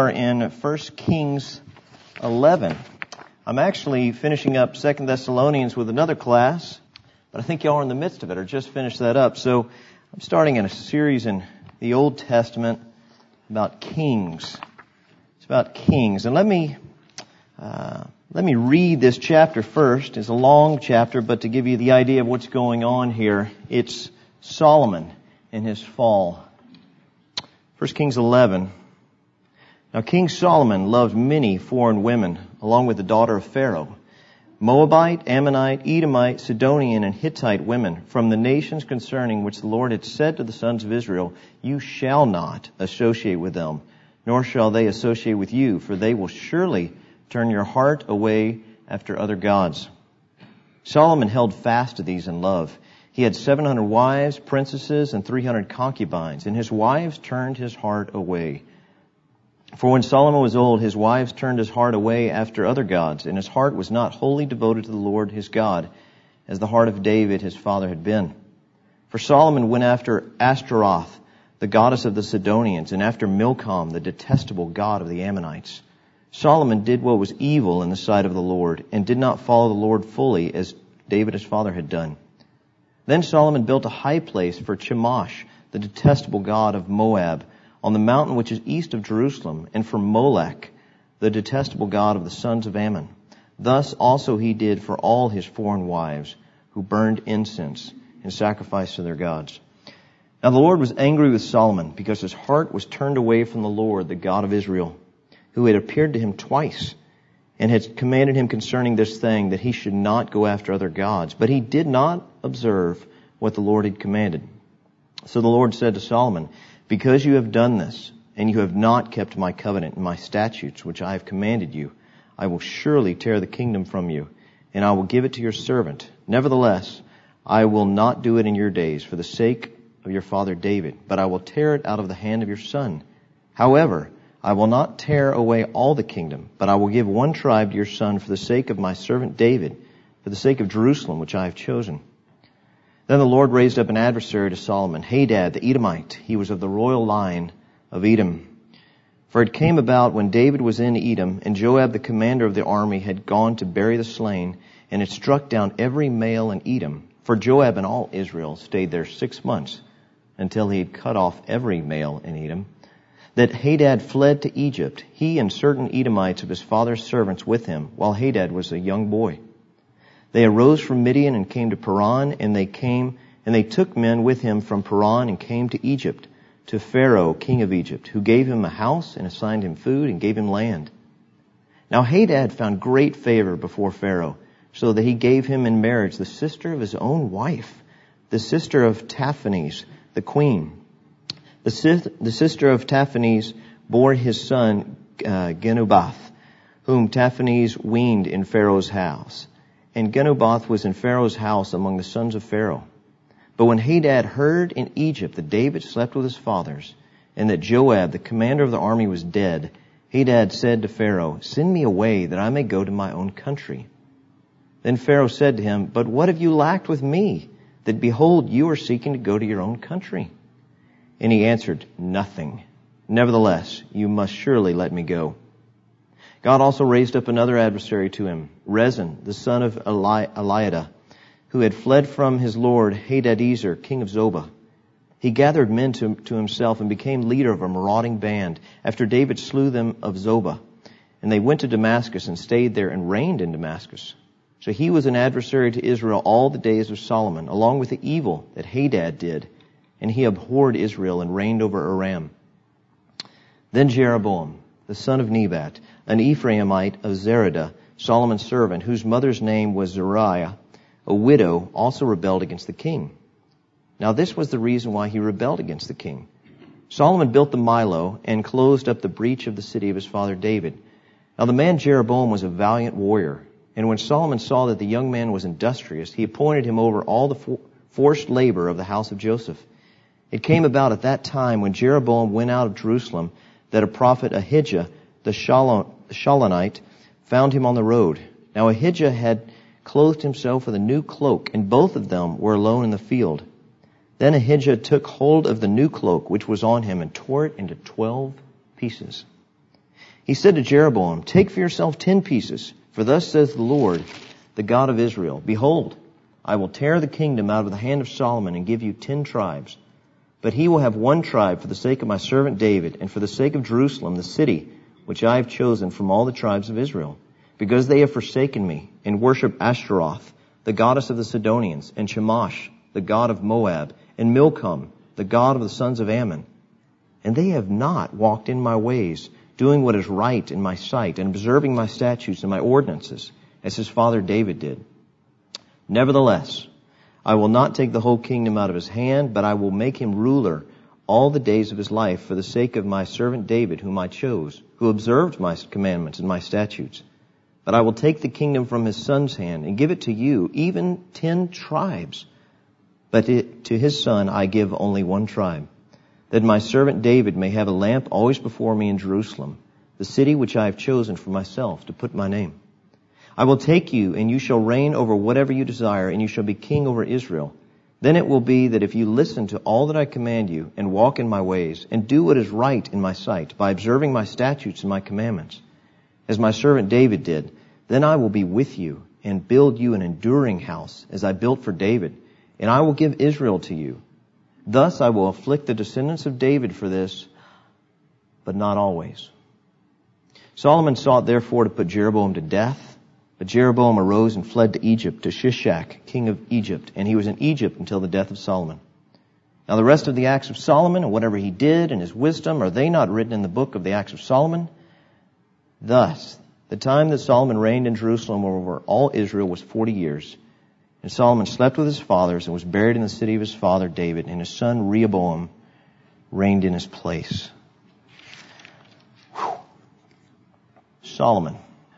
are in 1 Kings 11. I'm actually finishing up 2 Thessalonians with another class, but I think y'all are in the midst of it or just finished that up. So I'm starting in a series in the Old Testament about kings. It's about kings. And let me read this chapter first. It's a long chapter, but to give you the idea of what's going on here, it's Solomon and his fall. 1 Kings 11. Now King Solomon loved many foreign women, along with the daughter of Pharaoh, Moabite, Ammonite, Edomite, Sidonian, and Hittite women, from the nations concerning which the Lord had said to the sons of Israel, "You shall not associate with them, nor shall they associate with you, for they will surely turn your heart away after other gods." Solomon held fast to these in love. He had 700 wives, princesses, and 300 concubines, and his wives turned his heart away. For when Solomon was old, his wives turned his heart away after other gods, and his heart was not wholly devoted to the Lord his God, as the heart of David his father had been. For Solomon went after Ashtaroth, the goddess of the Sidonians, and after Milcom, the detestable god of the Ammonites. Solomon did what was evil in the sight of the Lord, and did not follow the Lord fully, as David his father had done. Then Solomon built a high place for Chemosh, the detestable god of Moab, on the mountain which is east of Jerusalem, and for Molech, the detestable god of the sons of Ammon. Thus also he did for all his foreign wives, who burned incense and sacrificed to their gods. Now the Lord was angry with Solomon, because his heart was turned away from the Lord, the God of Israel, who had appeared to him twice, and had commanded him concerning this thing, that he should not go after other gods. But he did not observe what the Lord had commanded. So the Lord said to Solomon, "Because you have done this, and you have not kept my covenant and my statutes, which I have commanded you, I will surely tear the kingdom from you, and I will give it to your servant. Nevertheless, I will not do it in your days for the sake of your father David, but I will tear it out of the hand of your son. However, I will not tear away all the kingdom, but I will give one tribe to your son for the sake of my servant David, for the sake of Jerusalem, which I have chosen." Then the Lord raised up an adversary to Solomon, Hadad the Edomite. He was of the royal line of Edom. For it came about when David was in Edom, and Joab the commander of the army had gone to bury the slain, and had struck down every male in Edom. For Joab and all Israel stayed there 6 months, until he had cut off every male in Edom, that Hadad fled to Egypt, he and certain Edomites of his father's servants with him, while Hadad was a young boy. They arose from Midian and came to Paran, and they took men with him from Paran and came to Egypt, to Pharaoh, king of Egypt, who gave him a house and assigned him food and gave him land. Now Hadad found great favor before Pharaoh, so that he gave him in marriage the sister of his own wife, the sister of Taphanes, the queen. The sister of Taphanes bore his son Genubath, whom Taphanes weaned in Pharaoh's house. And Genubath was in Pharaoh's house among the sons of Pharaoh. But when Hadad heard in Egypt that David slept with his fathers, and that Joab, the commander of the army, was dead, Hadad said to Pharaoh, "Send me away, that I may go to my own country." Then Pharaoh said to him, "But what have you lacked with me, that behold, you are seeking to go to your own country?" And he answered, "Nothing. Nevertheless, you must surely let me go." God also raised up another adversary to him, Rezin, the son of Eliada, who had fled from his lord Hadadezer, king of Zobah. He gathered men to himself and became leader of a marauding band, after David slew them of Zobah. And they went to Damascus and stayed there and reigned in Damascus. So he was an adversary to Israel all the days of Solomon, along with the evil that Hadad did. And he abhorred Israel and reigned over Aram. Then Jeroboam, the son of Nebat, an Ephraimite of Zeradah, Solomon's servant, whose mother's name was Zeruiah, a widow, also rebelled against the king. Now this was the reason why he rebelled against the king. Solomon built the Milo and closed up the breach of the city of his father David. Now the man Jeroboam was a valiant warrior, and when Solomon saw that the young man was industrious, he appointed him over all the forced labor of the house of Joseph. It came about at that time, when Jeroboam went out of Jerusalem, that a prophet Ahijah, the Shilonite, found him on the road. Now Ahijah had clothed himself with a new cloak, and both of them were alone in the field. Then Ahijah took hold of the new cloak which was on him, and tore it into 12 pieces. He said to Jeroboam, "Take for yourself 10 pieces, for thus says the Lord, the God of Israel, Behold, I will tear the kingdom out of the hand of Solomon and give you 10 tribes. But he will have 1 tribe for the sake of my servant David, and for the sake of Jerusalem, the city which I have chosen from all the tribes of Israel, because they have forsaken me and worship Ashtaroth, the goddess of the Sidonians, and Chemosh, the god of Moab, and Milcom, the god of the sons of Ammon. And they have not walked in my ways, doing what is right in my sight, and observing my statutes and my ordinances, as his father David did. Nevertheless, I will not take the whole kingdom out of his hand, but I will make him ruler all the days of his life for the sake of my servant David, whom I chose, who observed my commandments and my statutes. But I will take the kingdom from his son's hand and give it to you, even 10 tribes. But to his son I give only 1 tribe, that my servant David may have a lamp always before me in Jerusalem, the city which I have chosen for myself to put my name. I will take you, and you shall reign over whatever you desire, and you shall be king over Israel. Then it will be that if you listen to all that I command you, and walk in my ways, and do what is right in my sight, by observing my statutes and my commandments, as my servant David did, then I will be with you, and build you an enduring house, as I built for David, and I will give Israel to you. Thus I will afflict the descendants of David for this, but not always." Solomon sought therefore to put Jeroboam to death, but Jeroboam arose and fled to Egypt, to Shishak, king of Egypt, and he was in Egypt until the death of Solomon. Now the rest of the acts of Solomon, and whatever he did, and his wisdom, are they not written in the book of the acts of Solomon? Thus, the time that Solomon reigned in Jerusalem over all Israel was 40 years. And Solomon slept with his fathers and was buried in the city of his father David, and his son Rehoboam reigned in his place. Whew. Solomon.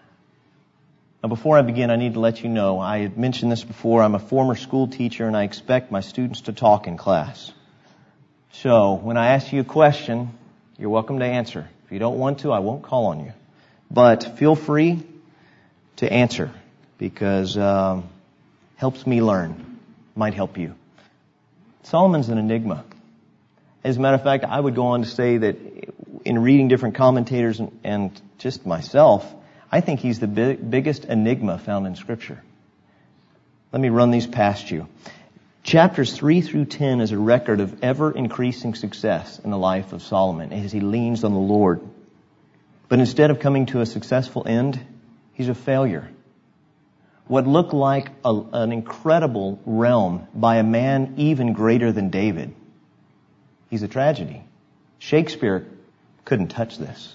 Now before I begin, I need to let you know, I had mentioned this before, I'm a former school teacher and I expect my students to talk in class. So when I ask you a question, you're welcome to answer. If you don't want to, I won't call on you. But feel free to answer, because helps me learn. Might help you. Solomon's an enigma. As a matter of fact, I would go on to say that in reading different commentators and just myself, I think he's the biggest enigma found in Scripture. Let me run these past you. Chapters 3 through 10 is a record of ever-increasing success in the life of Solomon as he leans on the Lord. But instead of coming to a successful end, he's a failure. What looked like an incredible realm by a man even greater than David, he's a tragedy. Shakespeare couldn't touch this.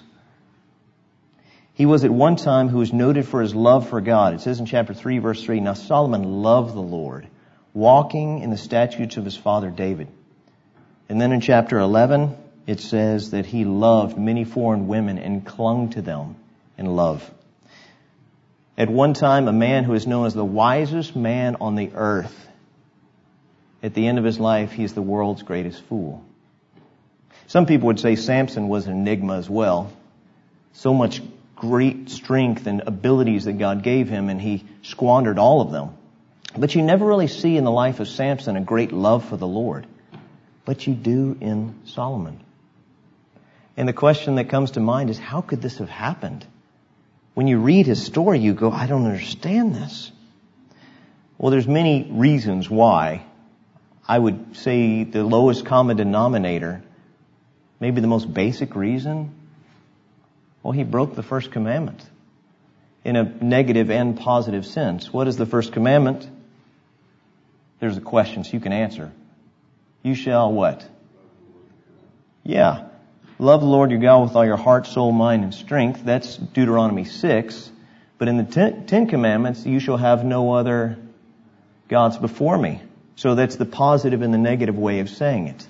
He was at one time who was noted for his love for God. It says in chapter 3, verse 3, "Now Solomon loved the Lord, walking in the statutes of his father David." And then in chapter 11, it says that he loved many foreign women and clung to them in love. At one time, a man who is known as the wisest man on the earth. At the end of his life, he is the world's greatest fool. Some people would say Samson was an enigma as well. So much great strength and abilities that God gave him, and he squandered all of them. But you never really see in the life of Samson a great love for the Lord. But you do in Solomon. And the question that comes to mind is, how could this have happened? When you read his story, you go, I don't understand this. Well, there's many reasons why. I would say the lowest common denominator, maybe the most basic reason, well, he broke the first commandment in a negative and positive sense. What is the first commandment? There's a question, so you can answer. You shall what? Yeah. Love the Lord your God with all your heart, soul, mind, and strength. That's Deuteronomy 6. But in the Ten Commandments, you shall have no other gods before me. So that's the positive and the negative way of saying it.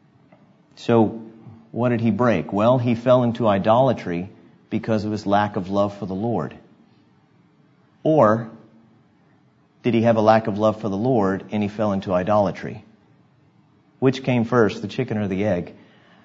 So what did he break? Well, he fell into idolatry because of his lack of love for the Lord. Or did he have a lack of love for the Lord and he fell into idolatry? Which came first, the chicken or the egg?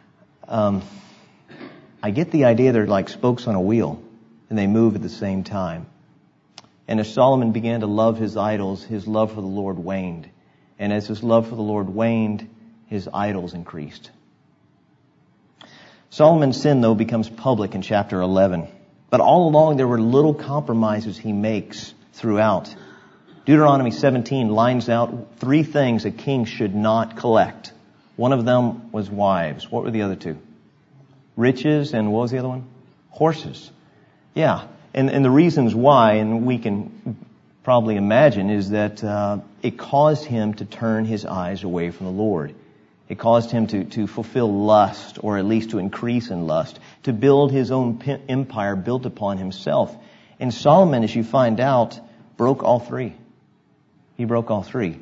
I get the idea they're like spokes on a wheel and they move at the same time. And as Solomon began to love his idols, his love for the Lord waned. And as his love for the Lord waned, his idols increased. Solomon's sin, though, becomes public in chapter 11. But all along, there were little compromises he makes throughout. Deuteronomy 17 lines out 3 things a king should not collect. One of them was wives. What were the other 2? Riches, and what was the other one? Horses. Yeah. And the reasons why, and we can probably imagine, is that it caused him to turn his eyes away from the Lord. It caused him to fulfill lust, or at least to increase in lust, to build his own empire built upon himself. And Solomon, as you find out, broke all 3. He broke all 3.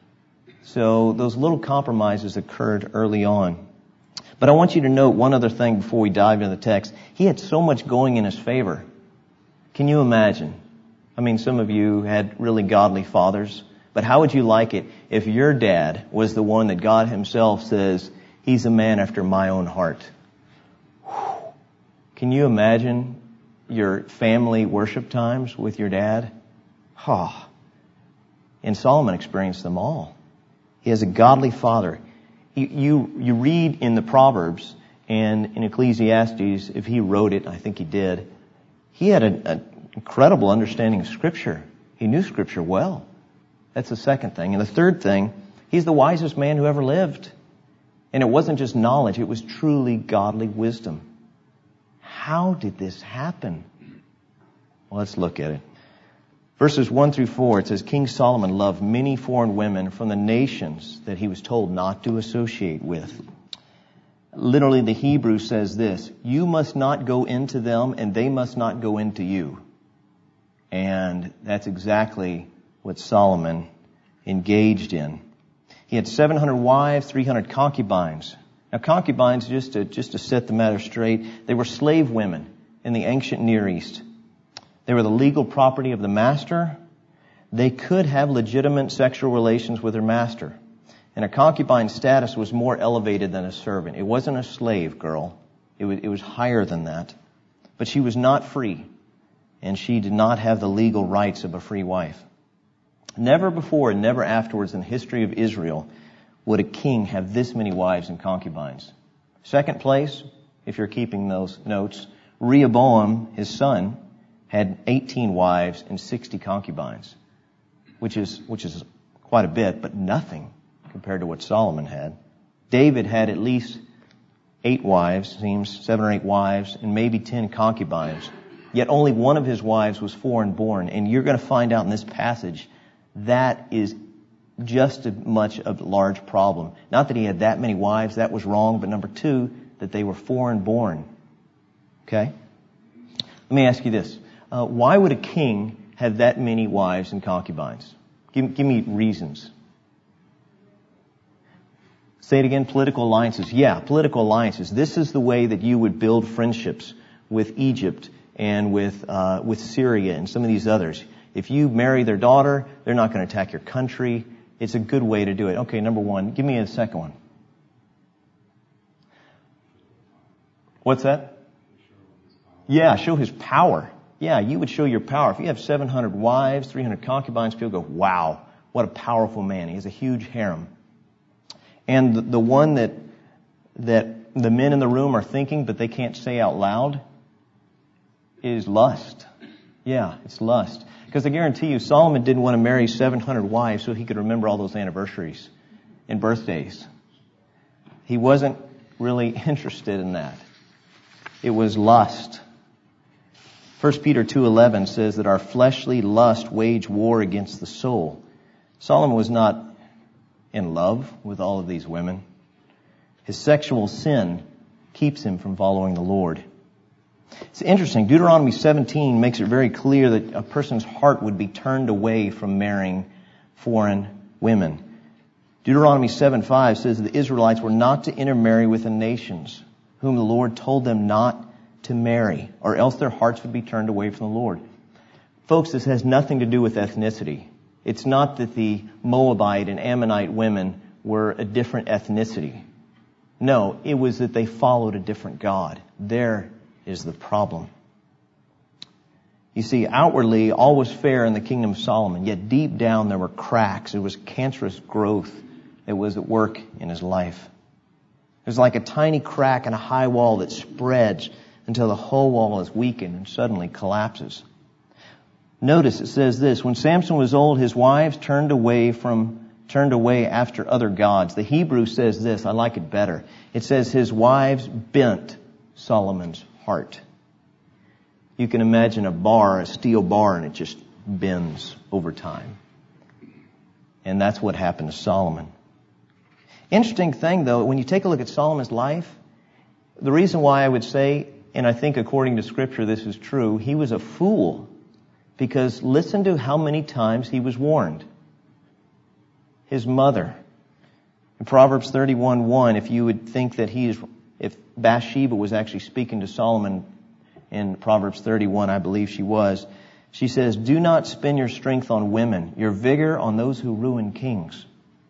So those little compromises occurred early on. But I want you to note one other thing before we dive into the text. He had so much going in his favor. Can you imagine? I mean, some of you had really godly fathers, but how would you like it if your dad was the one that God himself says, he's a man after my own heart? Whew. Can you imagine your family worship times with your dad? Oh. And Solomon experienced them all. He has a godly father. You read in the Proverbs and in Ecclesiastes, if he wrote it, I think he did, he had an incredible understanding of Scripture. He knew Scripture well. That's the second thing. And the third thing, he's the wisest man who ever lived. And it wasn't just knowledge, it was truly godly wisdom. How did this happen? Well, let's look at it. Verses 1 through 4, it says, King Solomon loved many foreign women from the nations that he was told not to associate with. Literally, the Hebrew says this, you must not go into them and they must not go into you. And that's exactly what Solomon engaged in. He had 700 wives, 300 concubines. Now, concubines, just to set the matter straight, they were slave women in the ancient Near East. They were the legal property of the master. They could have legitimate sexual relations with their master. And a concubine's status was more elevated than a servant. It wasn't a slave girl. It was higher than that. But she was not free. And she did not have the legal rights of a free wife. Never before and never afterwards in the history of Israel would a king have this many wives and concubines. Second place, if you're keeping those notes, Rehoboam, his son, had 18 wives and 60 concubines, which is quite a bit, but nothing compared to what Solomon had. David had at least 8 wives, seems 7 or 8 wives, and maybe 10 concubines. Yet only one of his wives was foreign born, and you're going to find out in this passage that is just as much a large problem. Not that he had that many wives, that was wrong, but number 2, that they were foreign born. Okay? Let me ask you this. Why would a king have that many wives and concubines? Give me reasons. Say it again, political alliances. Yeah, political alliances. This is the way that you would build friendships with Egypt and with Syria and some of these others. If you marry their daughter, they're not going to attack your country. It's a good way to do it. Okay, number 1. Give me a second one. What's that? Yeah, show his power. Yeah, you would show your power. If you have 700 wives, 300 concubines, people go, wow, what a powerful man. He has a huge harem. And the one that the men in the room are thinking but they can't say out loud is lust. Yeah, it's lust. Because I guarantee you, Solomon didn't want to marry 700 wives so he could remember all those anniversaries and birthdays. He wasn't really interested in that. It was lust. 1 Peter 2:11 says that our fleshly lust wage war against the soul. Solomon was not in love with all of these women. His sexual sin keeps him from following the Lord. It's interesting. Deuteronomy 17 makes it very clear that a person's heart would be turned away from marrying foreign women. Deuteronomy 7:5 says the Israelites were not to intermarry with the nations whom the Lord told them not to marry, or else their hearts would be turned away from the Lord. Folks, this has nothing to do with ethnicity. It's not that the Moabite and Ammonite women were a different ethnicity. No, it was that they followed a different God. There is the problem. You see, outwardly, all was fair in the kingdom of Solomon, yet deep down there were cracks. It was cancerous growth that was at work in his life. There's like a tiny crack in a high wall that spreads until the whole wall is weakened and suddenly collapses. Notice it says this, when Samson was old, his wives turned away after other gods. The Hebrew says this, I like it better. It says his wives bent Solomon's heart. You can imagine a steel bar, and it just bends over time. And that's what happened to Solomon. Interesting thing, though, when you take a look at Solomon's life, the reason why I would say, and I think according to Scripture this is true, he was a fool. Because listen to how many times he was warned. His mother. In Proverbs 31:1, if you would think that if Bathsheba was actually speaking to Solomon in Proverbs 31, I believe she was, she says, do not spend your strength on women, your vigor on those who ruin kings.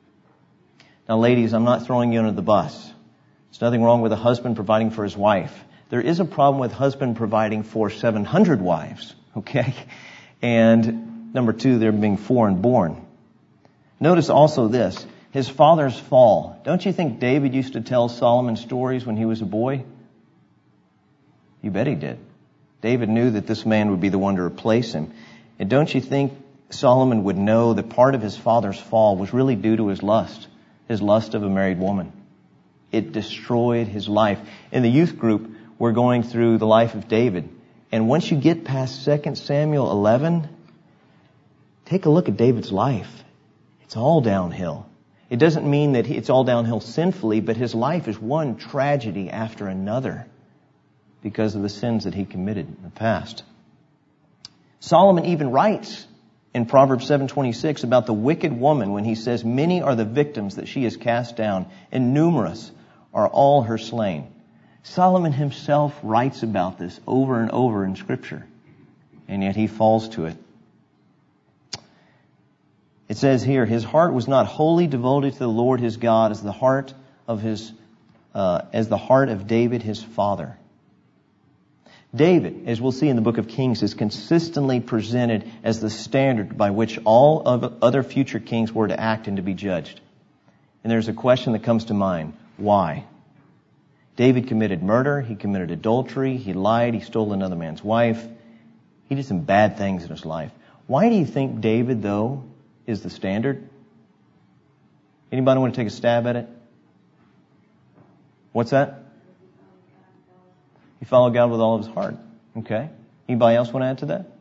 Now ladies, I'm not throwing you under the bus. There's nothing wrong with a husband providing for his wife. There is a problem with husband providing for 700 wives, okay? And number 2, they're being foreign born. Notice also this, his father's fall. Don't you think David used to tell Solomon stories when he was a boy? You bet he did. David knew that this man would be the one to replace him. And don't you think Solomon would know that part of his father's fall was really due to his lust of a married woman? It destroyed his life. In the youth group, we're going through the life of David. And once you get past 2 Samuel 11, take a look at David's life. It's all downhill. It doesn't mean that it's all downhill sinfully, but his life is one tragedy after another because of the sins that he committed in the past. Solomon even writes in Proverbs 7:26 about the wicked woman when he says, many are the victims that she has cast down, and numerous are all her slain. Solomon himself writes about this over and over in Scripture, and yet he falls to it. It says here, his heart was not wholly devoted to the Lord his God as the heart of David his father. David, as we'll see in the book of Kings, is consistently presented as the standard by which all of other future kings were to act and to be judged. And there's a question that comes to mind. Why? David committed murder, he committed adultery, he lied, he stole another man's wife. He did some bad things in his life. Why do you think David, though, is the standard? Anybody want to take a stab at it? What's that? He followed God with all of his heart. Okay. Anybody else want to add to that?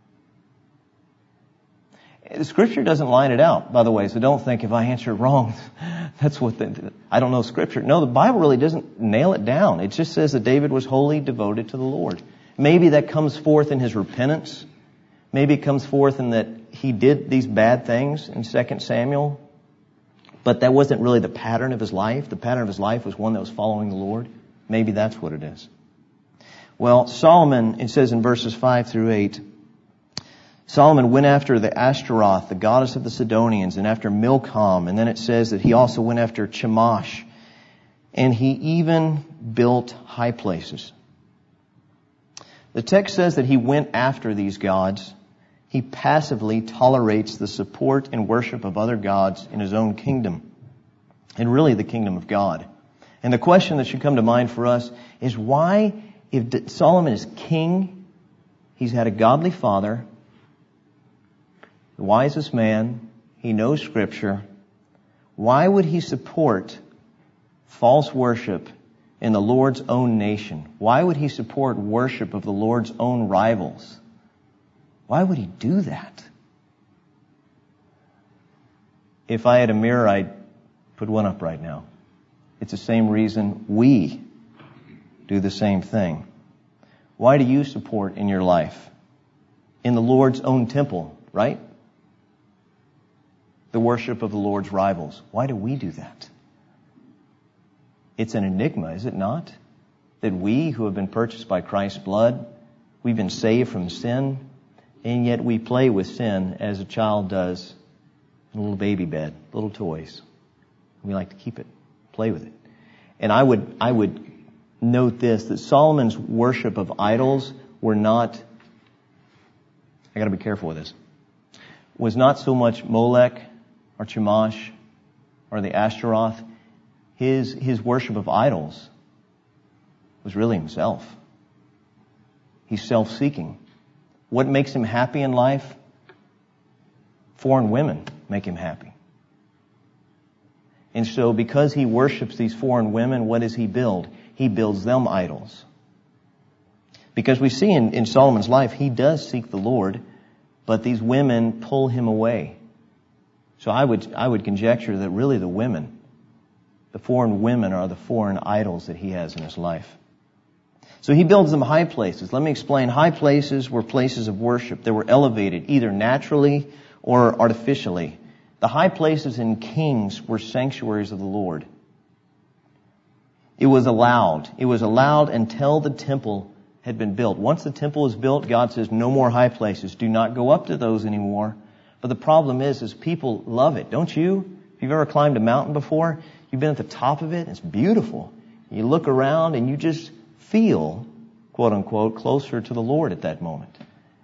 The Scripture doesn't line it out, by the way, so don't think if I answer it wrong, that's what I don't know Scripture. No, the Bible really doesn't nail it down. It just says that David was wholly devoted to the Lord. Maybe that comes forth in his repentance. Maybe it comes forth in that he did these bad things in 2 Samuel. But that wasn't really the pattern of his life. The pattern of his life was one that was following the Lord. Maybe that's what it is. Well, Solomon, it says in verses 5 through 8, Solomon went after the Ashtaroth, the goddess of the Sidonians, and after Milcom. And then it says that he also went after Chemosh. And he even built high places. The text says that he went after these gods. He passively tolerates the support and worship of other gods in his own kingdom, and really the kingdom of God. And the question that should come to mind for us is why, if Solomon is king, he's had a godly father, the wisest man, he knows Scripture, why would he support false worship in the Lord's own nation? Why would he support worship of the Lord's own rivals? Why would he do that? If I had a mirror, I'd put one up right now. It's the same reason we do the same thing. Why do you support in your life? In the Lord's own temple, right? The worship of the Lord's rivals. Why do we do that? It's an enigma, is it not? That we who have been purchased by Christ's blood, we've been saved from sin, and yet we play with sin as a child does in a little baby bed, little toys. We like to keep it, play with it. And I would note this, that Solomon's worship of idols were not, I got to be careful with this, was not so much Molech or Chemosh or the Ashtaroth. his worship of idols was really himself. He's self-seeking. What makes him happy in life? Foreign women make him happy. And so because he worships these foreign women, what does he build? He builds them idols. Because we see in Solomon's life, he does seek the Lord, but these women pull him away. So I would conjecture that really the foreign women are the foreign idols that he has in his life. So he builds them high places. Let me explain. High places were places of worship. They were elevated either naturally or artificially. The high places in kings were sanctuaries of the Lord. It was allowed until the temple had been built. Once the temple is built, God says, no more high places. Do not go up to those anymore. But the problem is people love it, don't you? If you've ever climbed a mountain before, you've been at the top of it, it's beautiful. You look around and you just feel, quote unquote, closer to the Lord at that moment.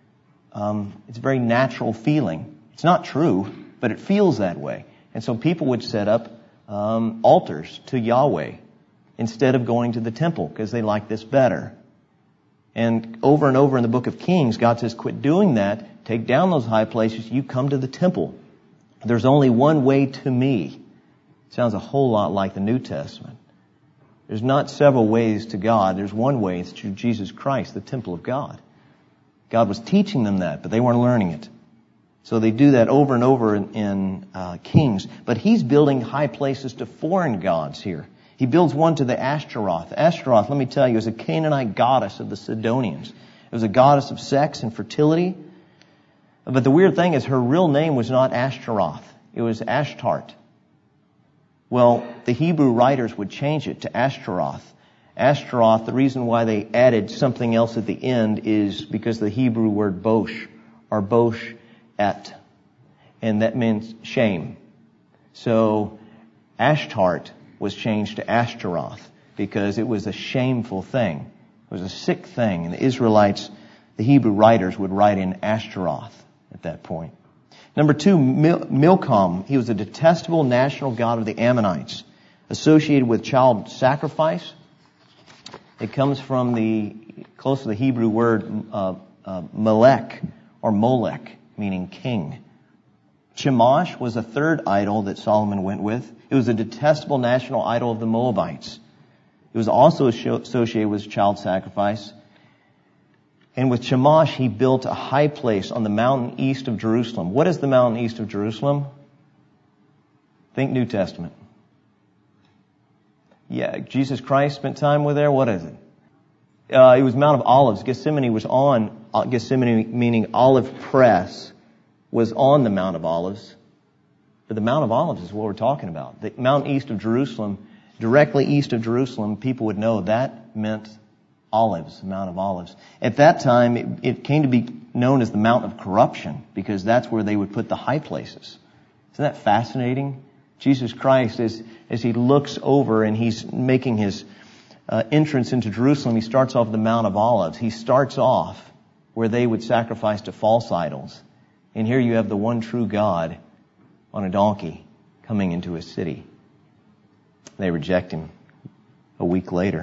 It's a very natural feeling. It's not true, but it feels that way. And so people would set up altars to Yahweh instead of going to the temple because they like this better. And over in the book of Kings, God says, quit doing that. Take down those high places. You come to the temple. There's only one way to me. Sounds a whole lot like the New Testament. There's not several ways to God. There's one way. It's through Jesus Christ, the temple of God. God was teaching them that, but they weren't learning it. So they do that over and over in Kings. But he's building high places to foreign gods here. He builds one to the Ashtaroth. Ashtaroth, let me tell you, is a Canaanite goddess of the Sidonians. It was a goddess of sex and fertility. But the weird thing is her real name was not Ashtaroth. It was Ashtart. Well, the Hebrew writers would change it to Ashtaroth. Ashtaroth, the reason why they added something else at the end is because the Hebrew word bosh, or bosh et, and that means shame. So Ashtart was changed to Ashtaroth because it was a shameful thing. It was a sick thing. And the Israelites, the Hebrew writers, would write in Ashtaroth at that point. Number 2, Milcom. He was a detestable national god of the Ammonites, associated with child sacrifice. It comes from close to the Hebrew word Melech or Molech, meaning king. Chemosh was a third idol that Solomon went with. It was a detestable national idol of the Moabites. It was also associated with child sacrifice. And with Chemosh, he built a high place on the mountain east of Jerusalem. What is the mountain east of Jerusalem? Think New Testament. Yeah, Jesus Christ spent time with there. What is it? It was Mount of Olives. Gethsemane was on, Gethsemane meaning olive press, was on the Mount of Olives. But the Mount of Olives is what we're talking about. The mountain east of Jerusalem, directly east of Jerusalem, people would know that meant Olives, the Mount of Olives. At that time, it came to be known as the Mount of Corruption because that's where they would put the high places. Isn't that fascinating? Jesus Christ, as he looks over and he's making his entrance into Jerusalem, he starts off the Mount of Olives. He starts off where they would sacrifice to false idols. And here you have the one true God on a donkey coming into a city. They reject him a week later.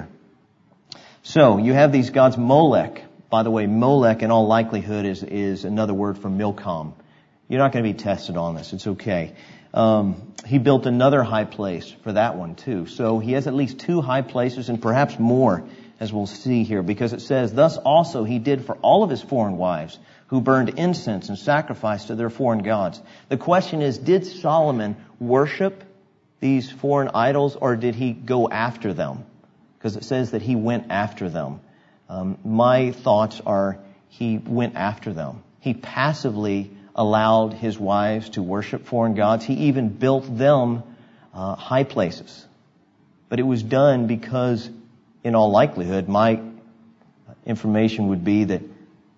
So you have these gods. Molech. By the way, Molech in all likelihood is another word for Milcom. You're not going to be tested on this. It's okay. He built another high place for that one too. So he has at least 2 high places and perhaps more, as we'll see here, because it says, thus also he did for all of his foreign wives who burned incense and sacrificed to their foreign gods. The question is, did Solomon worship these foreign idols or did he go after them? Because it says that he went after them. My thoughts are he went after them. He passively allowed his wives to worship foreign gods. He even built them high places. But it was done because, in all likelihood, my information would be that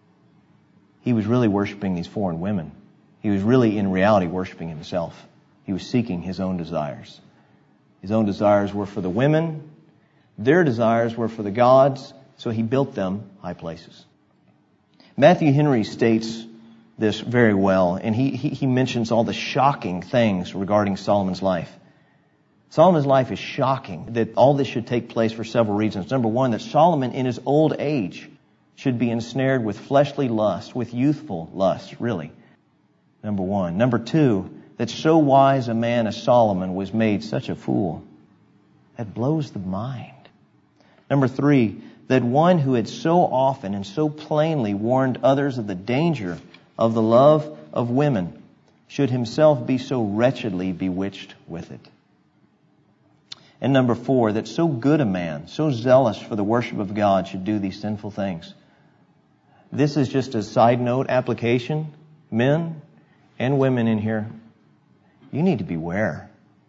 he was really worshiping these foreign women. He was really, in reality, worshiping himself. He was seeking his own desires. His own desires were for the women. Their desires were for the gods. So he built them high places. Matthew Henry states this very well, and he mentions all the shocking things regarding Solomon's life. Solomon's life is shocking that all this should take place for several reasons. Number one, that Solomon in his old age should be ensnared with fleshly lust, with youthful lust, really. Number one. Number two, that so wise a man as Solomon was made such a fool. That blows the mind. Number three, that one who had so often and so plainly warned others of the danger of the love of women should himself be so wretchedly bewitched with it. And number four, that so good a man, so zealous for the worship of God, should do these sinful things. This is just a side note application. Men and women in here, you need to beware.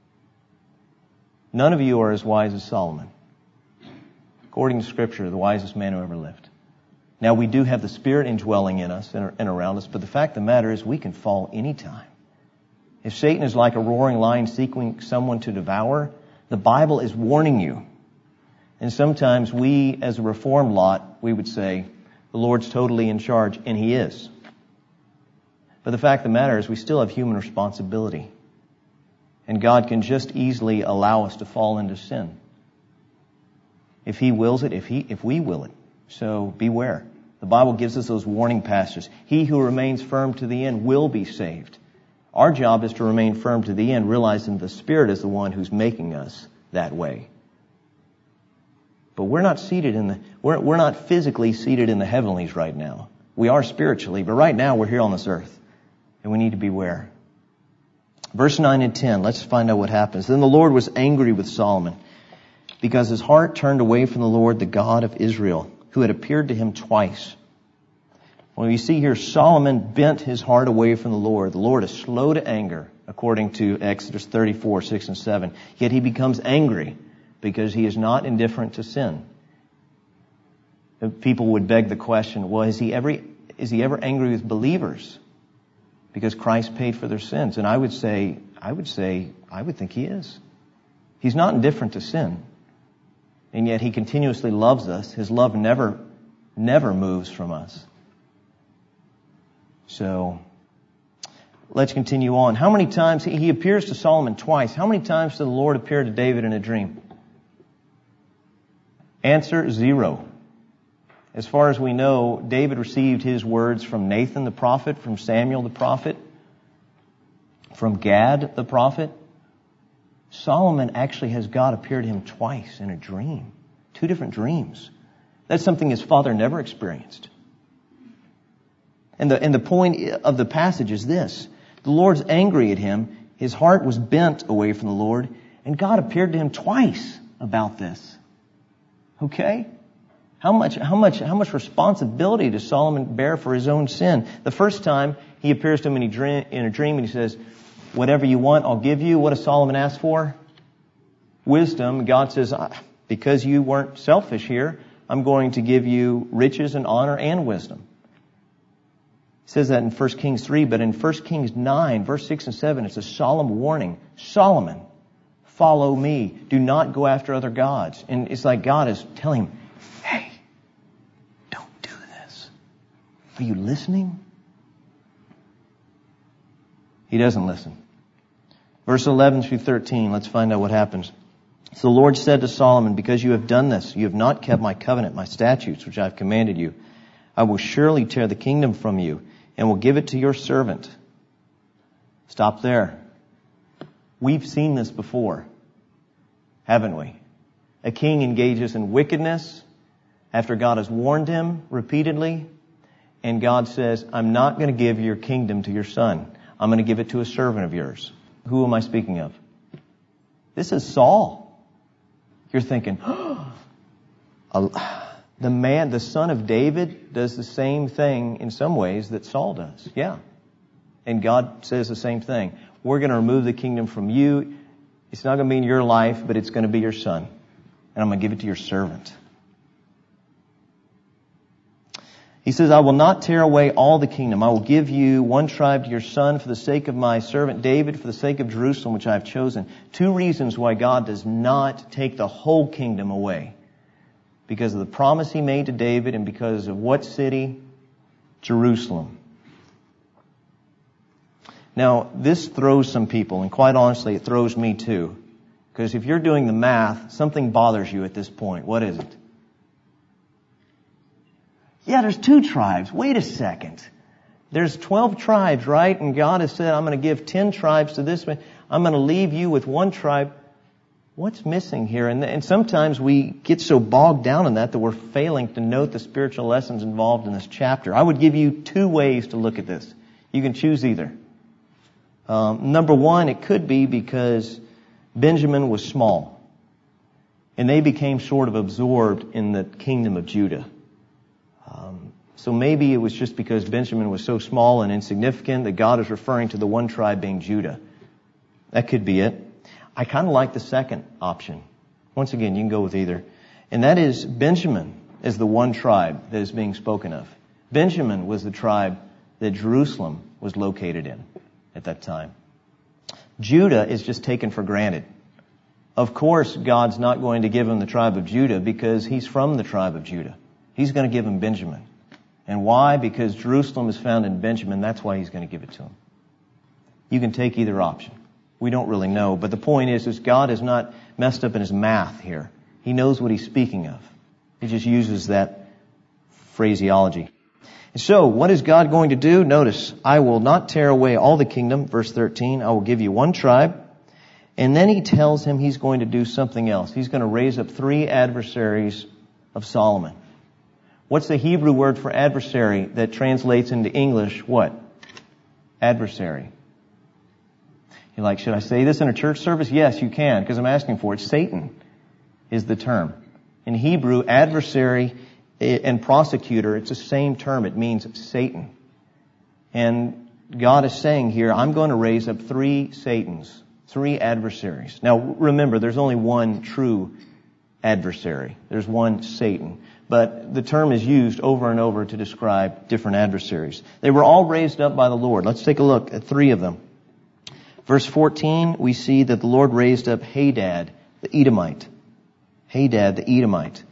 None of you are as wise as Solomon. According to Scripture, the wisest man who ever lived. Now, we do have the Spirit indwelling in us and around us, but the fact of the matter is we can fall anytime. If Satan is like a roaring lion seeking someone to devour, the Bible is warning you. And sometimes we, as a reformed lot, we would say, the Lord's totally in charge, and He is. But the fact of the matter is we still have human responsibility. And God can just easily allow us to fall into sin. If He wills it, if we will it. So beware. The Bible gives us those warning passages. He who remains firm to the end will be saved. Our job is to remain firm to the end, realizing the Spirit is the one who's making us that way. But we're not we're not physically seated in the heavenlies right now. We are spiritually, but right now we're here on this earth. And we need to beware. Verse 9 and 10, let's find out what happens. Then the Lord was angry with Solomon, because his heart turned away from the Lord, the God of Israel, who had appeared to him twice. Well, you see here, Solomon bent his heart away from the Lord. The Lord is slow to anger, according to Exodus 34, 6 and 7. Yet He becomes angry because He is not indifferent to sin. People would beg the question, well, is He ever angry with believers? Because Christ paid for their sins. And I would think He is. He's not indifferent to sin. And yet He continuously loves us. His love never moves from us. So, let's continue on. How many times, He appears to Solomon twice. How many times did the Lord appear to David in a dream? Answer, 0. As far as we know, David received his words from Nathan the prophet, from Samuel the prophet, from Gad the prophet. Solomon actually has God appear to him twice in a dream. 2 different dreams. That's something his father never experienced. And the point of the passage is this. The Lord's angry at him. His heart was bent away from the Lord. And God appeared to him twice about this. Okay? How much responsibility does Solomon bear for his own sin? The first time he appears to him in a dream and he says, whatever you want, I'll give you. What does Solomon ask for? Wisdom. God says, because you weren't selfish here, I'm going to give you riches and honor and wisdom. It says that in 1 Kings 3, but in 1 Kings 9, verse 6 and 7, it's a solemn warning. Solomon, follow me. Do not go after other gods. And it's like God is telling him, hey, don't do this. Are you listening? He doesn't listen. Verse 11 through 13, let's find out what happens. So the Lord said to Solomon, because you have done this, you have not kept my covenant, my statutes, which I have commanded you, I will surely tear the kingdom from you and will give it to your servant. Stop there. We've seen this before, haven't we? A king engages in wickedness after God has warned him repeatedly, and God says, I'm not going to give your kingdom to your son. I'm going to give it to a servant of yours. Who am I speaking of? This is Saul. You're thinking, the son of David does the same thing in some ways that Saul does. Yeah. And God says the same thing. We're going to remove the kingdom from you. It's not going to be in your life, but it's going to be your son. And I'm going to give it to your servant. He says, I will not tear away all the kingdom. I will give you one tribe to your son for the sake of my servant David, for the sake of Jerusalem, which I have chosen. 2 reasons why God does not take the whole kingdom away. Because of the promise He made to David and because of what city? Jerusalem. Now, this throws some people, and quite honestly, it throws me too. Because if you're doing the math, something bothers you at this point. What is it? Yeah, there's 2 tribes. Wait a second. There's 12 tribes, right? And God has said, I'm going to give 10 tribes to this one. I'm going to leave you with 1 tribe. What's missing here? And sometimes we get so bogged down in that we're failing to note the spiritual lessons involved in this chapter. I would give you 2 ways to look at this. You can choose either. Number 1, it could be because Benjamin was small. And they became sort of absorbed in the kingdom of Judah. So maybe it was just because Benjamin was so small and insignificant that God is referring to the 1 tribe being Judah. That could be it. I kind of like the second option. Once again, you can go with either. And that is Benjamin is the 1 tribe that is being spoken of. Benjamin was the tribe that Jerusalem was located in at that time. Judah is just taken for granted. Of course, God's not going to give him the tribe of Judah because he's from the tribe of Judah. He's going to give him Benjamin. And why? Because Jerusalem is found in Benjamin. That's why he's going to give it to him. You can take either option. We don't really know. But the point is God has not messed up in his math here. He knows what he's speaking of. He just uses that phraseology. And so, what is God going to do? Notice, I will not tear away all the kingdom. Verse 13, I will give you 1 tribe. And then he tells him he's going to do something else. He's going to raise up 3 adversaries of Solomon. What's the Hebrew word for adversary that translates into English? What? Adversary. You're like, should I say this in a church service? Yes, you can, because I'm asking for it. Satan is the term. In Hebrew, adversary and prosecutor, it's the same term. It means Satan. And God is saying here, I'm going to raise up 3 Satans, 3 adversaries. Now, remember, there's only 1 true adversary. There's 1 Satan. But the term is used over and over to describe different adversaries. They were all raised up by the Lord. Let's take a look at 3 of them. Verse 14, we see that the Lord raised up Hadad, the Edomite. Hadad, the Edomite.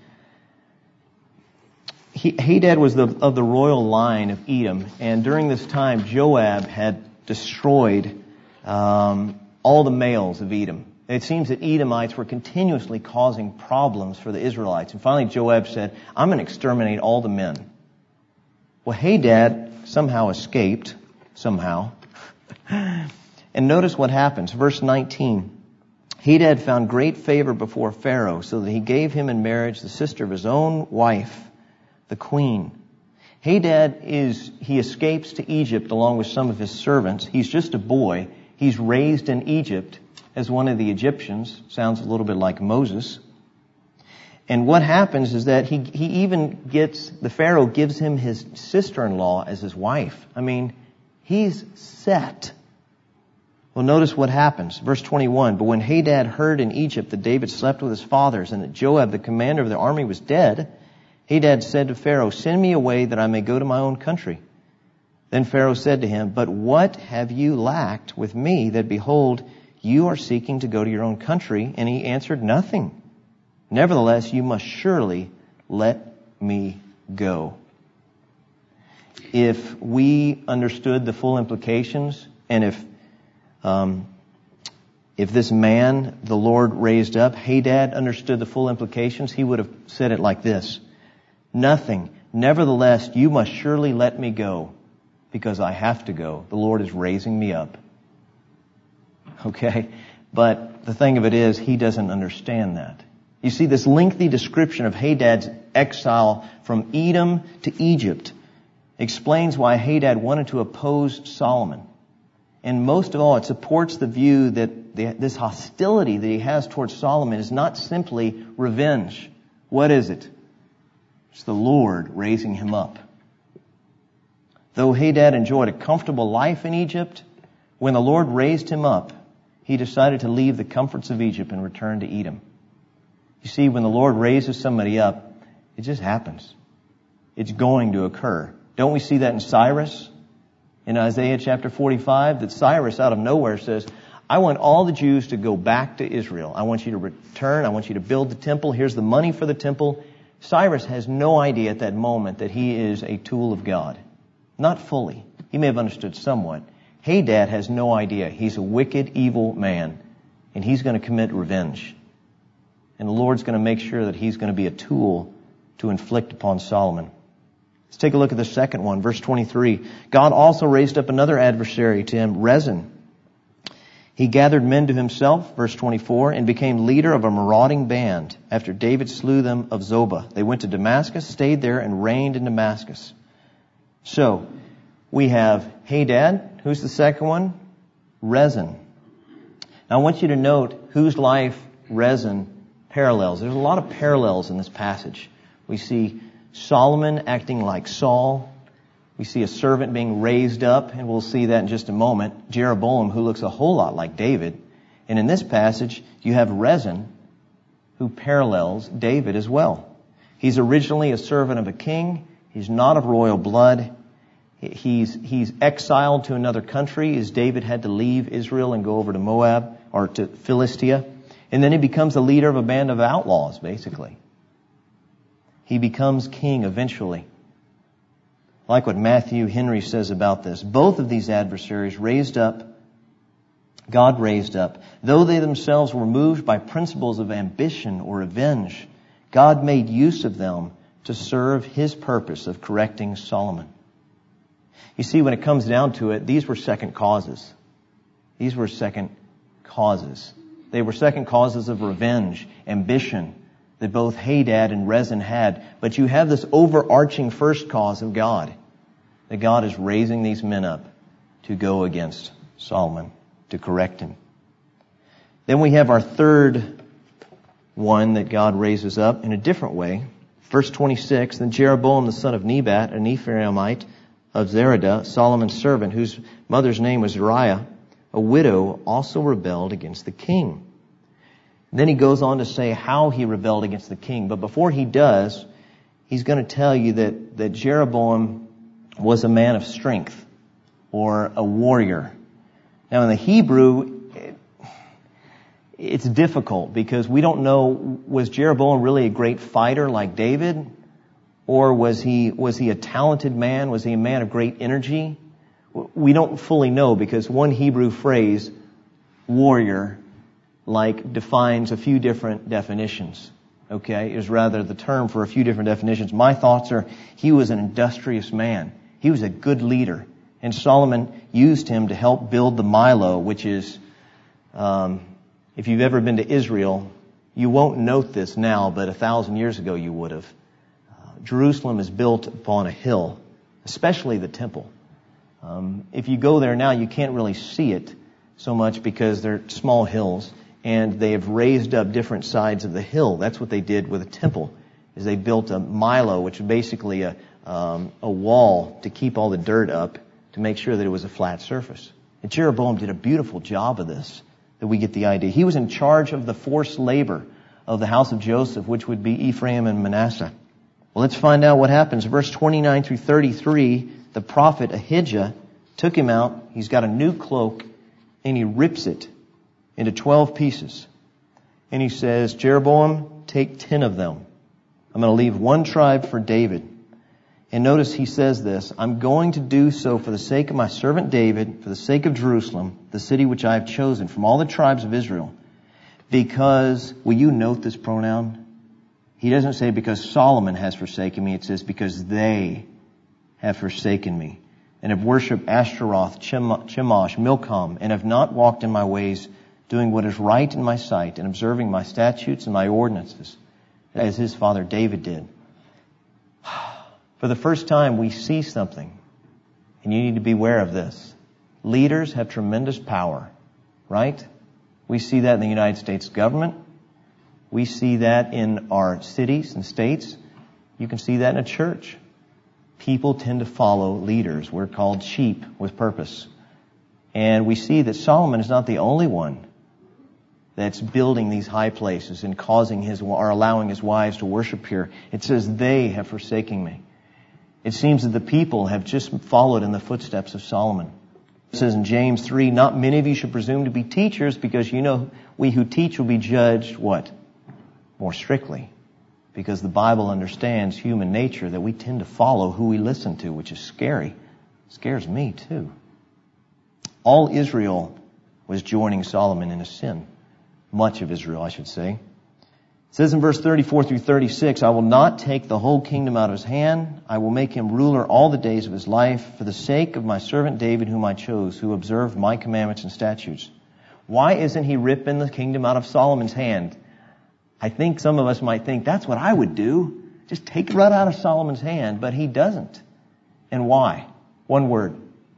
Hadad was of the royal line of Edom. And during this time, Joab had destroyed all the males of Edom. It seems that Edomites were continuously causing problems for the Israelites. And finally Joab said, I'm going to exterminate all the men. Well, Hadad somehow escaped. Somehow. And notice what happens. Verse 19. Hadad found great favor before Pharaoh, so that he gave him in marriage the sister of his own wife, the queen. Hadad he escapes to Egypt along with some of his servants. He's just a boy. He's raised in Egypt as one of the Egyptians. Sounds a little bit like Moses. And what happens is that he even the Pharaoh gives him his sister-in-law as his wife. I mean, he's set. Well, notice what happens. Verse 21, but when Hadad heard in Egypt that David slept with his fathers and that Joab, the commander of the army, was dead, Hadad said to Pharaoh, send me away that I may go to my own country. Then Pharaoh said to him, but what have you lacked with me that, behold, you are seeking to go to your own country? And he answered, nothing. Nevertheless, you must surely let me go. If we understood the full implications, and if this man the Lord raised up, Hadad, understood the full implications, he would have said it like this. Nothing. Nevertheless, you must surely let me go, because I have to go. The Lord is raising me up. Okay? But the thing of it is, he doesn't understand that. You see, this lengthy description of Hadad's exile from Edom to Egypt explains why Hadad wanted to oppose Solomon. And most of all, it supports the view that this hostility that he has towards Solomon is not simply revenge. What is it? It's the Lord raising him up. Though Hadad enjoyed a comfortable life in Egypt, when the Lord raised him up, he decided to leave the comforts of Egypt and return to Edom. You see, when the Lord raises somebody up, it just happens. It's going to occur. Don't we see that in Cyrus? In Isaiah chapter 45, that Cyrus out of nowhere says, I want all the Jews to go back to Israel. I want you to return. I want you to build the temple. Here's the money for the temple. Cyrus has no idea at that moment that he is a tool of God. Not fully. He may have understood somewhat. Hadad has no idea. He's a wicked, evil man. and he's going to commit revenge. And the Lord's going to make sure that he's going to be a tool to inflict upon Solomon. Let's take a look at the second one, verse 23. God also raised up another adversary to him, Rezin. He gathered men to himself, verse 24, and became leader of a marauding band after David slew them of Zobah. They went to Damascus, stayed there, and reigned in Damascus. So, we have Hadad. Who's the second one? Rezin. Now I want you to note whose life Rezin parallels. There's a lot of parallels in this passage. We see Solomon acting like Saul. We see a servant being raised up, and we'll see that in just a moment. Jeroboam, who looks a whole lot like David. And in this passage, you have Rezin, who parallels David as well. He's originally a servant of a king. He's not of royal blood. He's exiled to another country as David had to leave Israel and go over to Moab, or to Philistia. And then he becomes the leader of a band of outlaws, basically. He becomes king eventually. Like what Matthew Henry says about this. Both of these adversaries God raised up. Though they themselves were moved by principles of ambition or revenge, God made use of them to serve his purpose of correcting Solomon. You see, when it comes down to it, these were second causes. These were second causes. They were second causes of revenge, ambition, that both Hadad and Rezin had. But you have this overarching first cause of God, that God is raising these men up to go against Solomon, to correct him. Then we have our third one that God raises up in a different way. Verse 26, then Jeroboam the son of Nebat, an Ephraimite of Zeradah, Solomon's servant, whose mother's name was Uriah, a widow, also rebelled against the king. Then he goes on to say how he rebelled against the king. But before he does, he's going to tell you that Jeroboam was a man of strength, or a warrior. Now in the Hebrew, it's difficult because we don't know, was Jeroboam really a great fighter like David? Or was he a talented man? Was he a man of great energy? We don't fully know because one Hebrew phrase, warrior, defines a few different definitions. Okay? It was rather the term for a few different definitions. My thoughts are he was an industrious man. He was a good leader. And Solomon used him to help build the Milo, which is, if you've ever been to Israel, you won't note this now, but 1,000 years ago you would have. Jerusalem is built upon a hill, especially the temple. If you go there now, you can't really see it so much because they're small hills, and they have raised up different sides of the hill. That's what they did with a temple, is they built a Milo, which is basically a wall to keep all the dirt up to make sure that it was a flat surface. And Jeroboam did a beautiful job of this, that we get the idea. He was in charge of the forced labor of the house of Joseph, which would be Ephraim and Manasseh. Well, let's find out what happens. Verse 29 through 33, the prophet Ahijah took him out. He's got a new cloak, and he rips it into 12 pieces. And he says, Jeroboam, take 10 of them. I'm going to leave one tribe for David. And notice he says this, I'm going to do so for the sake of my servant David, for the sake of Jerusalem, the city which I have chosen from all the tribes of Israel. Because, will you note this pronoun? He doesn't say because Solomon has forsaken me. It says because they have forsaken me and have worshipped Ashtaroth, Chemosh, Milcom, and have not walked in my ways, doing what is right in my sight and observing my statutes and my ordinances, as his father David did. For the first time, we see something, and you need to be aware of this. Leaders have tremendous power, right? We see that in the United States government. We see that in our cities and states. You can see that in a church. People tend to follow leaders. We're called sheep with purpose. And we see that Solomon is not the only one that's building these high places and allowing his wives to worship here. It says, they have forsaken me. It seems that the people have just followed in the footsteps of Solomon. It says in James 3, not many of you should presume to be teachers, because you know we who teach will be judged, what? More strictly. Because the Bible understands human nature, that we tend to follow who we listen to, which is scary. It scares me too. All Israel was joining Solomon in his sin. Much of Israel, I should say. It says in verse 34 through 36, I will not take the whole kingdom out of his hand. I will make him ruler all the days of his life for the sake of my servant David whom I chose, who observed my commandments and statutes. Why isn't he ripping the kingdom out of Solomon's hand? I think some of us might think that's what I would do. Just take it right out of Solomon's hand, but he doesn't. And why? One word.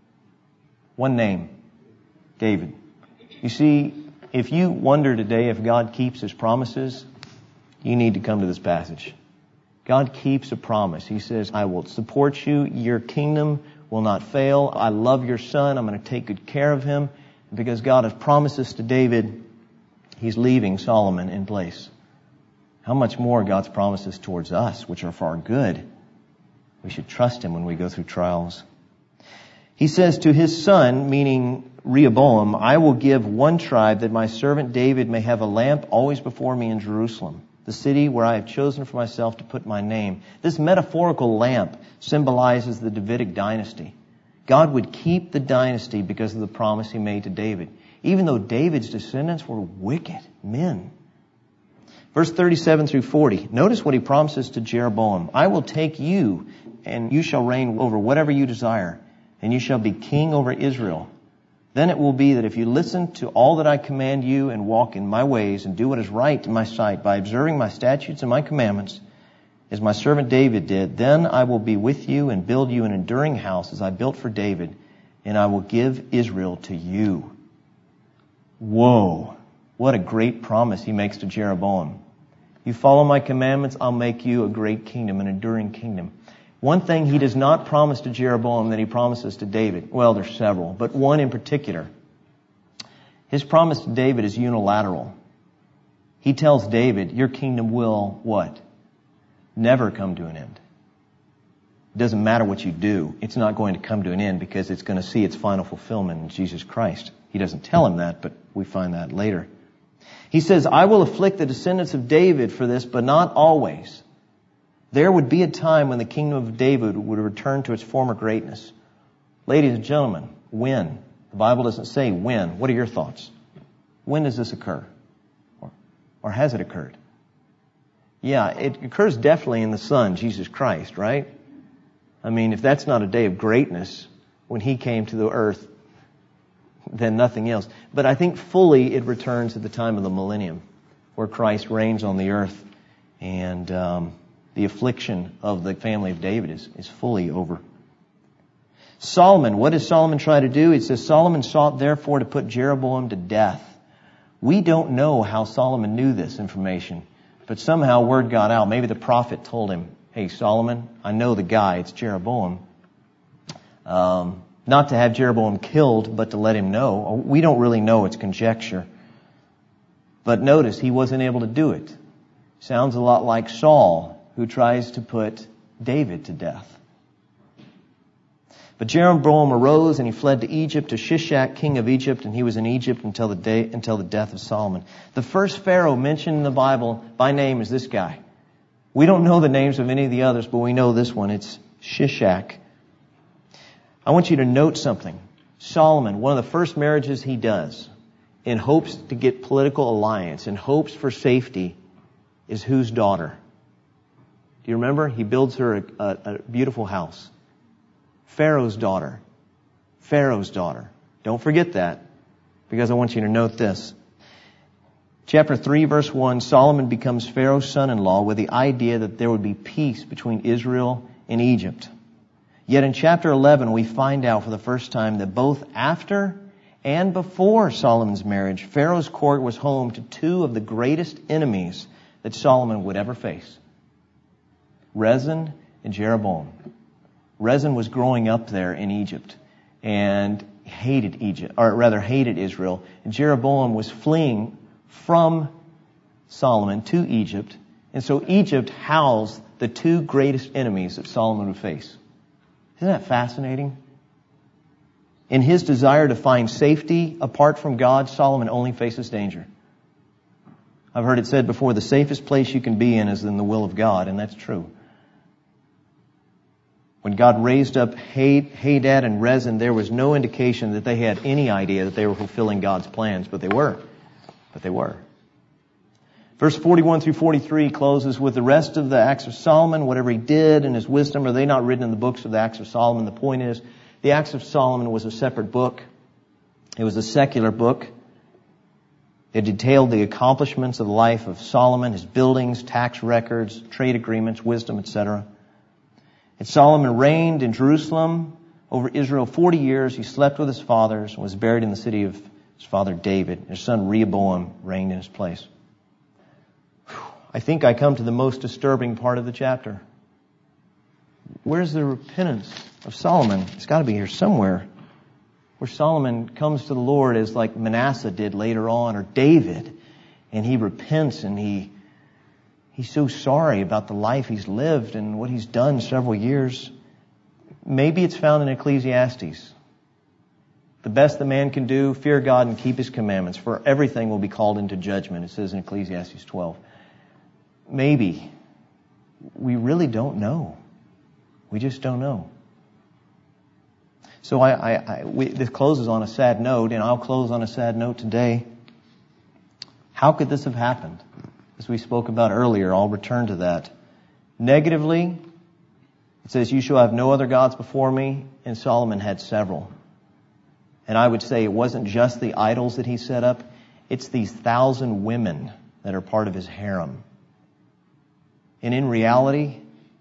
One name. David. You see, if you wonder today if God keeps his promises, you need to come to this passage. God keeps a promise. He says, I will support you. Your kingdom will not fail. I love your son. I'm going to take good care of him. Because God has promised this to David, he's leaving Solomon in place. How much more God's promises towards us, which are for our good. We should trust him when we go through trials. He says to his son, meaning Rehoboam, I will give one tribe that my servant David may have a lamp always before me in Jerusalem, the city where I have chosen for myself to put my name. This metaphorical lamp symbolizes the Davidic dynasty. God would keep the dynasty because of the promise he made to David, even though David's descendants were wicked men. Verse 37 through 40. Notice what he promises to Jeroboam. I will take you, and you shall reign over whatever you desire, and you shall be king over Israel. Then it will be that if you listen to all that I command you and walk in my ways and do what is right in my sight by observing my statutes and my commandments, as my servant David did, then I will be with you and build you an enduring house as I built for David, and I will give Israel to you. Whoa, what a great promise he makes to Jeroboam. You follow my commandments, I'll make you a great kingdom, an enduring kingdom. One thing he does not promise to Jeroboam that he promises to David. Well, there's several, but one in particular. His promise to David is unilateral. He tells David, your kingdom will, what? Never come to an end. It doesn't matter what you do. It's not going to come to an end because it's going to see its final fulfillment in Jesus Christ. He doesn't tell him that, but we find that later. He says, I will afflict the descendants of David for this, but not always. There would be a time when the kingdom of David would return to its former greatness. Ladies and gentlemen, when? The Bible doesn't say when. What are your thoughts? When does this occur? Or has it occurred? Yeah, it occurs definitely in the Son, Jesus Christ, right? I mean, if that's not a day of greatness when he came to the earth, then nothing else. But I think fully it returns at the time of the millennium, where Christ reigns on the earth, and the affliction of the family of David is fully over. Solomon, what does Solomon try to do? It says, Solomon sought therefore to put Jeroboam to death. We don't know how Solomon knew this information, but somehow word got out. Maybe the prophet told him, hey, Solomon, I know the guy, it's Jeroboam. Not to have Jeroboam killed, but to let him know. We don't really know, it's conjecture. But notice, he wasn't able to do it. Sounds a lot like Saul, who tries to put David to death. But Jeroboam arose and he fled to Egypt, to Shishak, king of Egypt, and he was in Egypt until the death of Solomon. The first Pharaoh mentioned in the Bible by name is this guy. We don't know the names of any of the others, but we know this one. It's Shishak. I want you to note something. Solomon, one of the first marriages he does, in hopes to get political alliance, in hopes for safety, is whose daughter? Do you remember? He builds her a beautiful house. Pharaoh's daughter. Pharaoh's daughter. Don't forget that, because I want you to note this. Chapter 3, verse 1, Solomon becomes Pharaoh's son-in-law with the idea that there would be peace between Israel and Egypt. Yet in chapter 11, we find out for the first time that both after and before Solomon's marriage, Pharaoh's court was home to two of the greatest enemies that Solomon would ever face. Rezin and Jeroboam. Rezin was growing up there in Egypt and hated Israel. And Jeroboam was fleeing from Solomon to Egypt. And so Egypt housed the two greatest enemies that Solomon would face. Isn't that fascinating? In his desire to find safety apart from God, Solomon only faces danger. I've heard it said before, the safest place you can be in is in the will of God, and that's true. When God raised up Hadad and Rezin, there was no indication that they had any idea that they were fulfilling God's plans, but they were. Verse 41 through 43 closes with the rest of the Acts of Solomon, whatever he did and his wisdom. Are they not written in the books of the Acts of Solomon? The point is, the Acts of Solomon was a separate book. It was a secular book. It detailed the accomplishments of the life of Solomon, his buildings, tax records, trade agreements, wisdom, etc. And Solomon reigned in Jerusalem over Israel 40 years. He slept with his fathers and was buried in the city of his father David. His son Rehoboam reigned in his place. I think I come to the most disturbing part of the chapter. Where's the repentance of Solomon? It's got to be here somewhere. Where Solomon comes to the Lord as like Manasseh did later on, or David, and he repents and he's so sorry about the life he's lived and what he's done several years. Maybe it's found in Ecclesiastes. The best the man can do, fear God and keep his commandments, for everything will be called into judgment, it says in Ecclesiastes 12. Maybe. We really don't know. We just don't know. So this closes on a sad note, and I'll close on a sad note today. How could this have happened? As we spoke about earlier, I'll return to that. Negatively, it says, you shall have no other gods before me, and Solomon had several. And I would say it wasn't just the idols that he set up, it's these 1,000 women that are part of his harem. And in reality,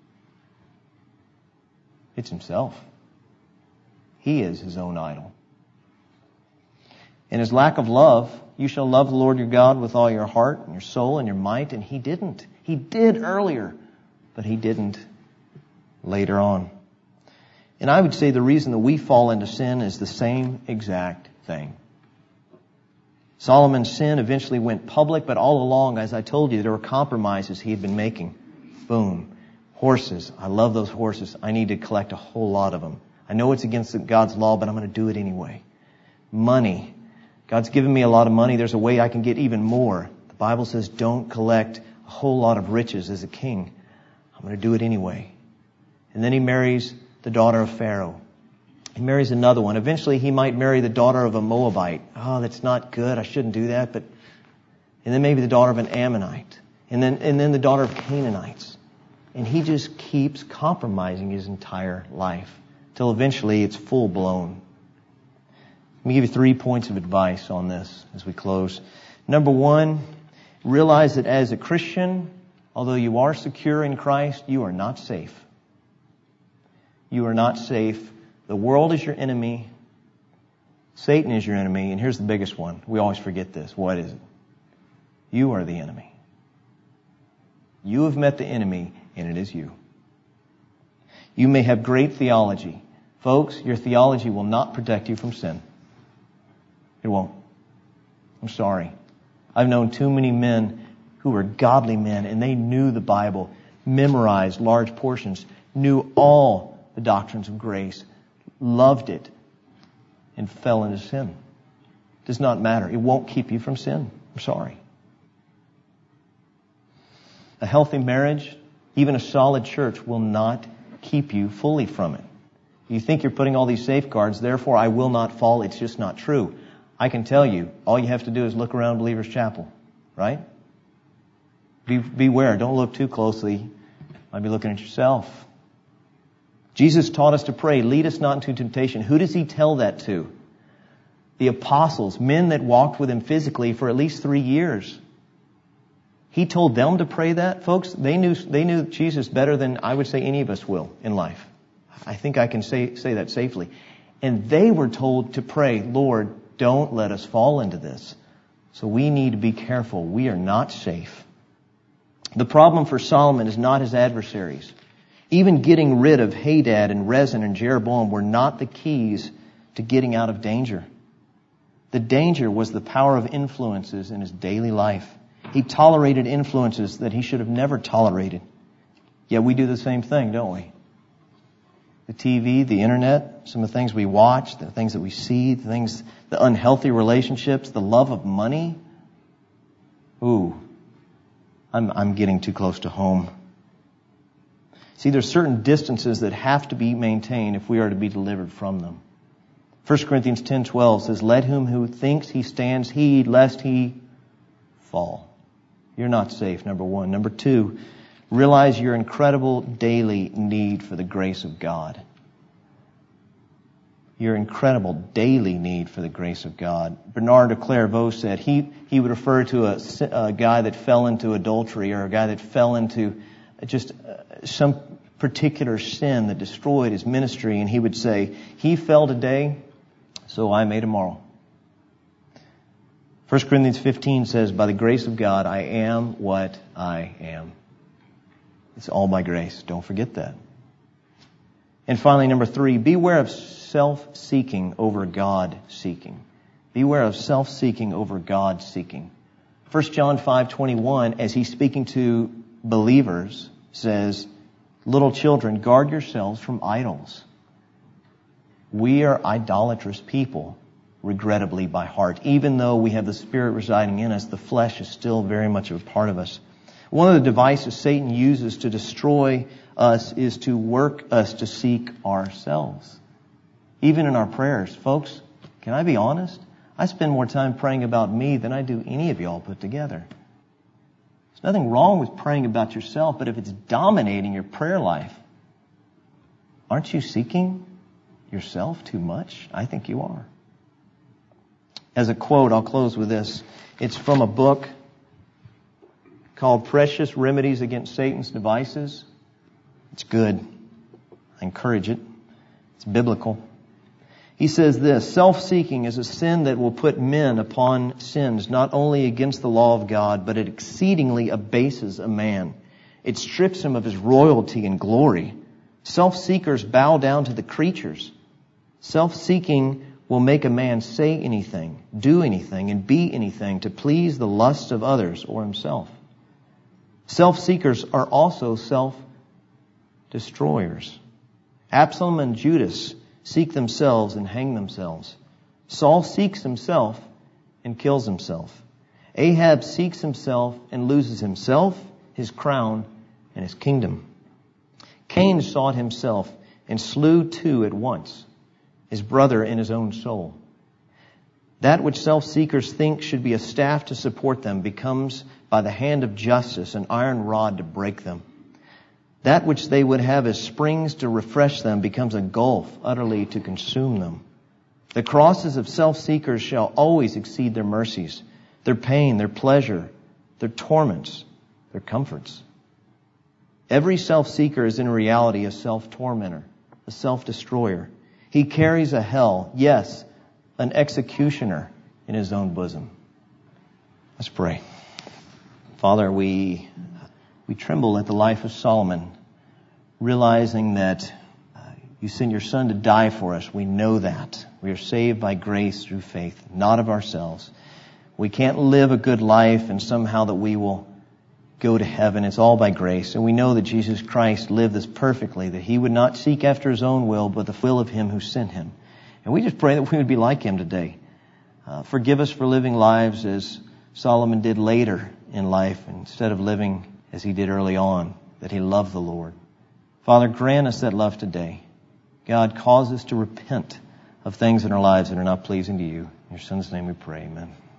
it's himself. He is his own idol. In his lack of love, you shall love the Lord your God with all your heart and your soul and your might. And he didn't. He did earlier, but he didn't later on. And I would say the reason that we fall into sin is the same exact thing. Solomon's sin eventually went public, but all along, as I told you, there were compromises he had been making. Boom. Horses. I love those horses. I need to collect a whole lot of them. I know it's against God's law, but I'm going to do it anyway. Money. God's given me a lot of money. There's a way I can get even more. The Bible says don't collect a whole lot of riches as a king. I'm going to do it anyway. And then he marries the daughter of Pharaoh. He marries another one. Eventually he might marry the daughter of a Moabite. Oh, that's not good. I shouldn't do that. And then maybe the daughter of an Ammonite. And then the daughter of Canaanites. And he just keeps compromising his entire life till eventually it's full blown. Let me give you 3 points of advice on this as we close. Number one, realize that as a Christian, although you are secure in Christ, you are not safe. You are not safe. The world is your enemy. Satan is your enemy. And here's the biggest one. We always forget this. What is it? You are the enemy. You have met the enemy, and it is you. You may have great theology. Folks, your theology will not protect you from sin. It won't. I'm sorry. I've known too many men who were godly men, and they knew the Bible, memorized large portions, knew all the doctrines of grace, loved it, and fell into sin. It does not matter. It won't keep you from sin. I'm sorry. A healthy marriage, even a solid church, will not keep you fully from it. You think you're putting all these safeguards, therefore I will not fall. It's just not true. I can tell you, all you have to do is look around Believer's Chapel, right? Beware. Don't look too closely. You might be looking at yourself. Jesus taught us to pray, lead us not into temptation. Who does he tell that to? The apostles, men that walked with him physically for at least 3 years. He told them to pray that, folks. They knew Jesus better than I would say any of us will in life. I think I can say that safely. And they were told to pray, Lord, don't let us fall into this. So we need to be careful. We are not safe. The problem for Solomon is not his adversaries. Even getting rid of Hadad and Rezin and Jeroboam were not the keys to getting out of danger. The danger was the power of influences in his daily life. He tolerated influences that he should have never tolerated. Yet we do the same thing, don't we? The TV, the internet, some of the things we watch, the things that we see, the unhealthy relationships, the love of money. Ooh, I'm getting too close to home. See, there's certain distances that have to be maintained if we are to be delivered from them. 1 Corinthians 10:12 says, let him who thinks he stands heed lest he fall. You're not safe, number one. Number two, realize your incredible daily need for the grace of God. Your incredible daily need for the grace of God. Bernard de Clairvaux said he would refer to a guy that fell into adultery or a guy that fell into just some particular sin that destroyed his ministry, and he would say, he fell today, so I may tomorrow. 1 Corinthians 15 says, by the grace of God, I am what I am. It's all by grace. Don't forget that. And finally, number three, beware of self-seeking over God-seeking. Beware of self-seeking over God-seeking. 1 John 5:21, as he's speaking to believers, says, little children, guard yourselves from idols. We are idolatrous people, regrettably, by heart. Even though we have the Spirit residing in us, the flesh is still very much a part of us. One of the devices Satan uses to destroy us is to work us to seek ourselves. Even in our prayers. Folks, can I be honest? I spend more time praying about me than I do any of y'all put together. There's nothing wrong with praying about yourself, but if it's dominating your prayer life, aren't you seeking yourself too much? I think you are. As a quote, I'll close with this. It's from a book called Precious Remedies Against Satan's Devices. It's good. I encourage it. It's biblical. He says this, self-seeking is a sin that will put men upon sins, not only against the law of God, but it exceedingly abases a man. It strips him of his royalty and glory. Self-seekers bow down to the creatures. Self-seeking will make a man say anything, do anything, and be anything to please the lusts of others or himself. Self-seekers are also self-destroyers. Absalom and Judas seek themselves and hang themselves. Saul seeks himself and kills himself. Ahab seeks himself and loses himself, his crown, and his kingdom. Cain sought himself and slew two at once, his brother and his own soul. That which self-seekers think should be a staff to support them becomes, by the hand of justice, an iron rod to break them. That which they would have as springs to refresh them becomes a gulf utterly to consume them. The crosses of self-seekers shall always exceed their mercies, their pain, their pleasure, their torments, their comforts. Every self-seeker is in reality a self-tormentor, a self-destroyer. He carries a hell, yes, an executioner in his own bosom. Let's pray. Father, we tremble at the life of Solomon, realizing that you sent your Son to die for us. We know that. We are saved by grace through faith, not of ourselves. We can't live a good life and somehow that we will go to heaven. It's all by grace. And we know that Jesus Christ lived this perfectly, that he would not seek after his own will, but the will of him who sent him. And we just pray that we would be like him today. Forgive us for living lives as Solomon did later in life, instead of living as he did early on, that he loved the Lord. Father, grant us that love today. God, cause us to repent of things in our lives that are not pleasing to you. In your Son's name we pray, amen.